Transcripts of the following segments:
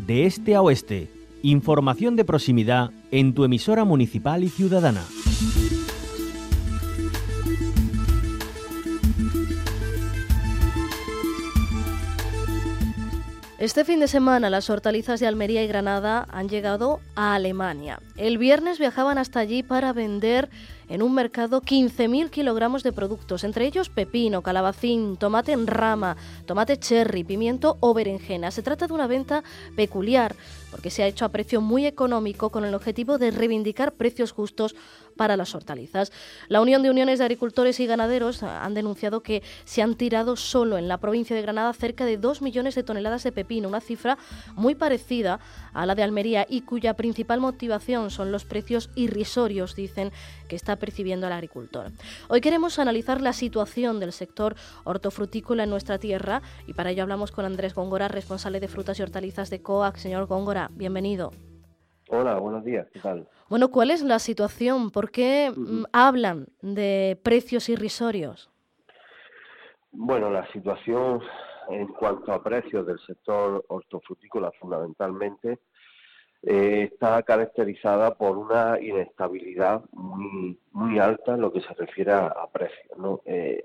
de este a oeste. Información de proximidad en tu emisora municipal y ciudadana. Este fin de semana las hortalizas de Almería y Granada han llegado a Alemania. El viernes viajaban hasta allí para vender en un mercado 15.000 kilogramos de productos, entre ellos pepino, calabacín, tomate en rama, tomate cherry, pimiento o berenjena. Se trata de una venta peculiar porque se ha hecho a precio muy económico con el objetivo de reivindicar precios justos para las hortalizas. La Unión de Uniones de Agricultores y Ganaderos han denunciado que se han tirado solo en la provincia de Granada cerca de 2 millones de toneladas de pepino, una cifra muy parecida a la de Almería y cuya principal motivación son los precios irrisorios, dicen, que está percibiendo el agricultor. Hoy queremos analizar la situación del sector hortofrutícola en nuestra tierra y para ello hablamos con Andrés Góngora, responsable de frutas y hortalizas de COAG. Señor Góngora, bienvenido. Hola, buenos días, ¿qué tal? Bueno, ¿cuál es la situación? ¿Por qué hablan de precios irrisorios? Bueno, la situación en cuanto a precios del sector hortofrutícola fundamentalmente está caracterizada por una inestabilidad muy alta en lo que se refiere a precios, ¿no?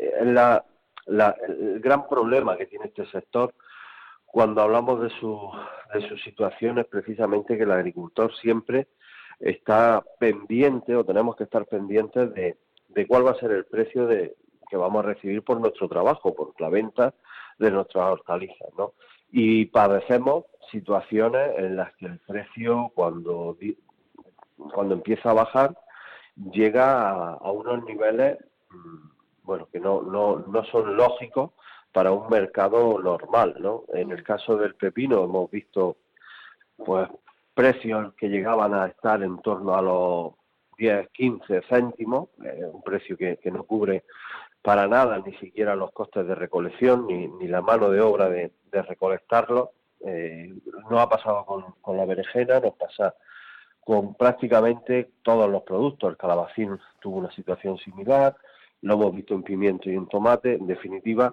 El gran problema que tiene este sector cuando hablamos de su situación es precisamente que el agricultor siempre está pendiente o tenemos que estar pendientes de cuál va a ser el precio que vamos a recibir por nuestro trabajo, por la venta de nuestras hortalizas, ¿no? Y padecemos situaciones en las que el precio cuando empieza a bajar llega a unos niveles que no son lógicos para un mercado normal, ¿no? En el caso del pepino hemos visto pues precios que llegaban a estar en torno a los 10, 15 céntimos, un precio que no cubre para nada ni siquiera los costes de recolección ni la mano de obra de recolectarlo. No ha pasado con la berenjena, nos pasa con prácticamente todos los productos. El calabacín tuvo una situación similar, lo hemos visto en pimiento y en tomate. En definitiva,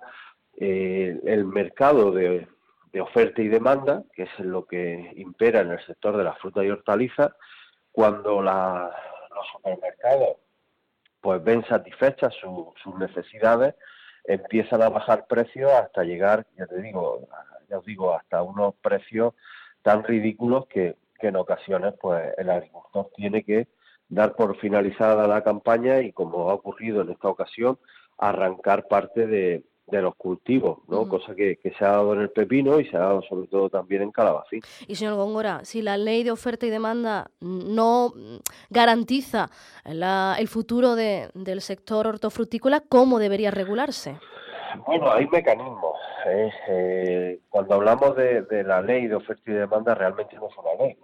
el mercado de oferta y demanda, que es lo que impera en el sector de la fruta y hortalizas, cuando los supermercados pues ven satisfechas sus necesidades, empiezan a bajar precios hasta llegar, ya os digo, hasta unos precios tan ridículos que en ocasiones pues el agricultor tiene que dar por finalizada la campaña y, como ha ocurrido en esta ocasión, arrancar parte de los cultivos, ¿no? Cosa que se ha dado en el pepino y se ha dado sobre todo también en calabacín. Y señor Góngora, si la ley de oferta y demanda no garantiza el futuro del sector hortofrutícola, ¿cómo debería regularse? Bueno, hay mecanismos. Cuando hablamos de la ley de oferta y demanda, realmente no es una ley,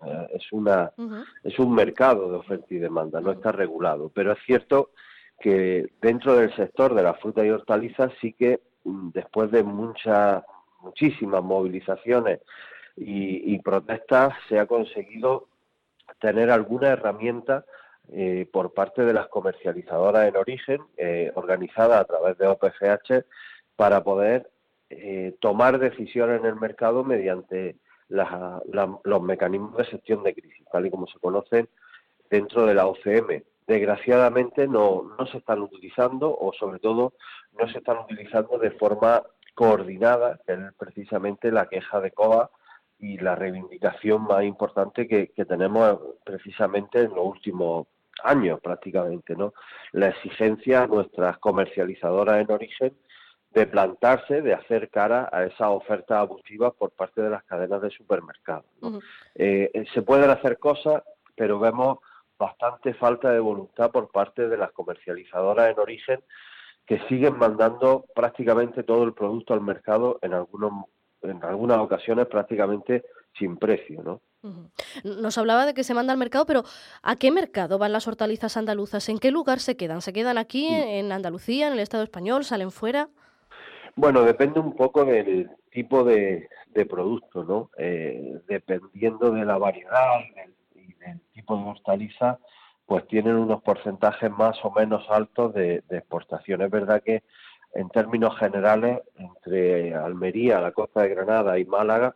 es un mercado de oferta y demanda, no está regulado. Pero es cierto que dentro del sector de las frutas y hortalizas sí que después de muchísimas movilizaciones y protestas se ha conseguido tener alguna herramienta por parte de las comercializadoras en origen, organizadas a través de OPGH, para poder tomar decisiones en el mercado mediante los mecanismos de gestión de crisis, tal y como se conocen dentro de la OCM. Desgraciadamente no se están utilizando, o sobre todo no se están utilizando de forma coordinada, que es precisamente la queja de COAG y la reivindicación más importante que tenemos precisamente en los últimos años prácticamente, ¿no? La exigencia a nuestras comercializadoras en origen de plantarse, de hacer cara a esas ofertas abusivas por parte de las cadenas de supermercados, ¿no? Se pueden hacer cosas, pero vemos bastante falta de voluntad por parte de las comercializadoras en origen, que siguen mandando prácticamente todo el producto al mercado, en algunas ocasiones prácticamente sin precio, ¿no? Nos hablaba de que se manda al mercado, pero ¿a qué mercado van las hortalizas andaluzas? ¿En qué lugar se quedan? ¿Se quedan aquí, en Andalucía, en el Estado español? ¿Salen fuera? Bueno, depende un poco del tipo de producto, ¿no? Dependiendo de la variedad y del tipo de hortaliza, pues tienen unos porcentajes más o menos altos de exportación. Es verdad que en términos generales, entre Almería, la Costa de Granada y Málaga,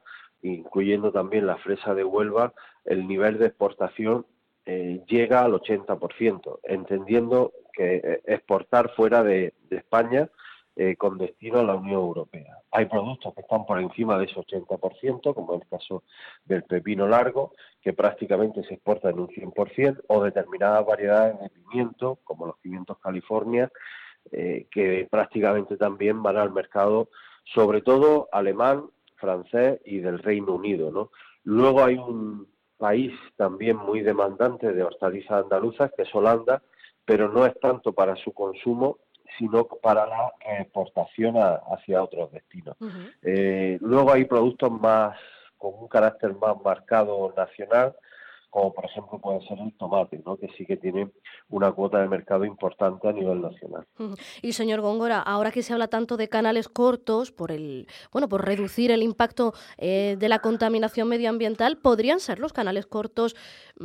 incluyendo también la fresa de Huelva, el nivel de exportación llega al 80%, entendiendo que exportar fuera de España con destino a la Unión Europea. Hay productos que están por encima de ese 80%, como es el caso del pepino largo, que prácticamente se exporta en un 100%, o determinadas variedades de pimiento, como los pimientos California, que prácticamente también van al mercado, sobre todo alemán, francés y del Reino Unido, ¿no? Luego hay un país también muy demandante de hortalizas andaluzas, que es Holanda, pero no es tanto para su consumo, sino para la exportación hacia otros destinos. Luego hay productos más con un carácter más marcado nacional, como por ejemplo puede ser el tomate, ¿no? Que sí que tiene una cuota de mercado importante a nivel nacional. Y señor Góngora, ahora que se habla tanto de canales cortos por reducir el impacto de la contaminación medioambiental, ¿podrían ser los canales cortos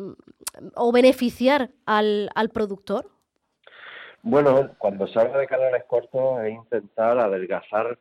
o beneficiar al productor? Bueno, cuando se habla de canales cortos es intentar adelgazar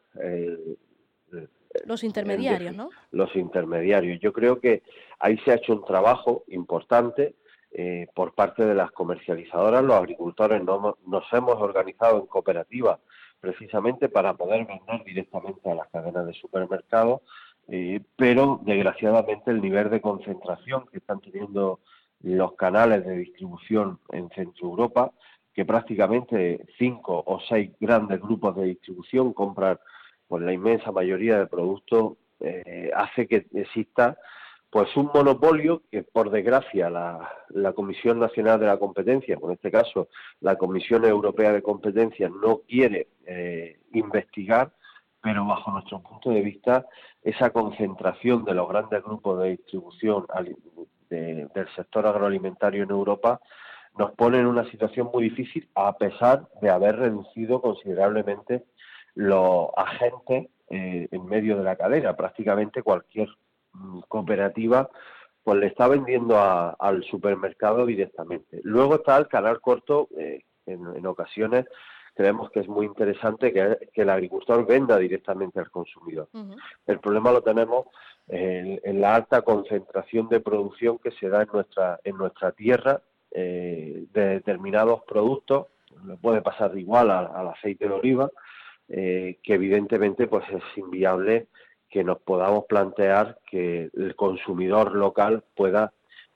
los intermediarios, ¿no? Los intermediarios. Yo creo que ahí se ha hecho un trabajo importante por parte de las comercializadoras. Los agricultores nos hemos organizado en cooperativas precisamente para poder vender directamente a las cadenas de supermercados, pero desgraciadamente el nivel de concentración que están teniendo los canales de distribución en Centro Europa, que prácticamente 5 o 6 grandes grupos de distribución compran pues la inmensa mayoría de productos, hace que exista pues un monopolio que por desgracia la Comisión Nacional de la Competencia, en este caso la Comisión Europea de Competencia, no quiere investigar, pero bajo nuestro punto de vista esa concentración de los grandes grupos de distribución del sector agroalimentario en Europa nos pone en una situación muy difícil, a pesar de haber reducido considerablemente los agentes en medio de la cadena. Prácticamente cualquier cooperativa pues le está vendiendo al supermercado directamente. Luego está el canal corto, en ocasiones creemos que es muy interesante que el agricultor venda directamente al consumidor. El problema lo tenemos en la alta concentración de producción que se da en nuestra tierra, de determinados productos. Le puede pasar igual al aceite de oliva, que evidentemente pues es inviable que nos podamos plantear que el consumidor local pueda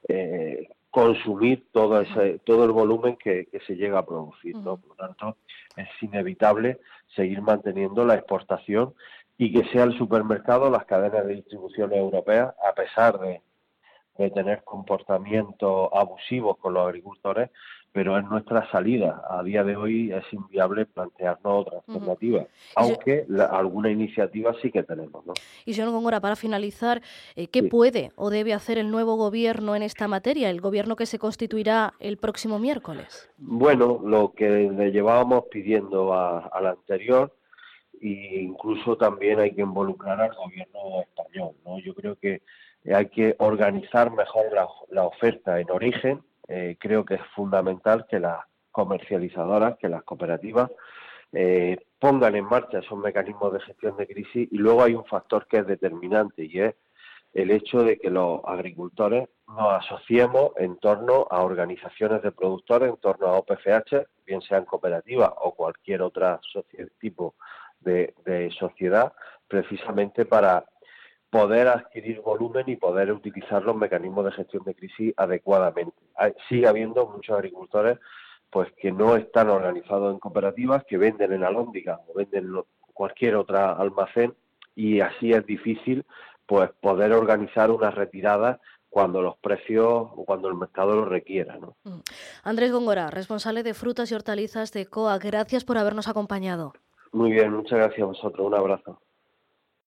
consumir todo el volumen que se llega a producir, ¿no? Por lo tanto, es inevitable seguir manteniendo la exportación y que sea el supermercado, las cadenas de distribución europeas, a pesar de tener comportamientos abusivos con los agricultores, pero es nuestra salida. A día de hoy es inviable plantearnos otra alternativa, aunque alguna iniciativa sí que tenemos, ¿no? Y señor Góngora, para finalizar, ¿qué puede o debe hacer el nuevo gobierno en esta materia, el gobierno que se constituirá el próximo miércoles? Bueno, lo que le llevábamos pidiendo al anterior, e incluso también hay que involucrar al gobierno español, ¿no? Yo creo que hay que organizar mejor la oferta en origen. Creo que es fundamental que las comercializadoras, que las cooperativas pongan en marcha esos mecanismos de gestión de crisis. Y luego hay un factor que es determinante, y es el hecho de que los agricultores nos asociemos en torno a organizaciones de productores, en torno a OPCH, bien sean cooperativas o cualquier otro tipo de sociedad, precisamente para poder adquirir volumen y poder utilizar los mecanismos de gestión de crisis adecuadamente. Sigue habiendo muchos agricultores pues que no están organizados en cooperativas, que venden en alhóndigas o venden en cualquier otro almacén, y así es difícil pues poder organizar una retirada cuando los precios o cuando el mercado lo requiera, ¿no? Andrés Góngora, responsable de frutas y hortalizas de COAG, gracias por habernos acompañado. Muy bien, muchas gracias a vosotros, un abrazo.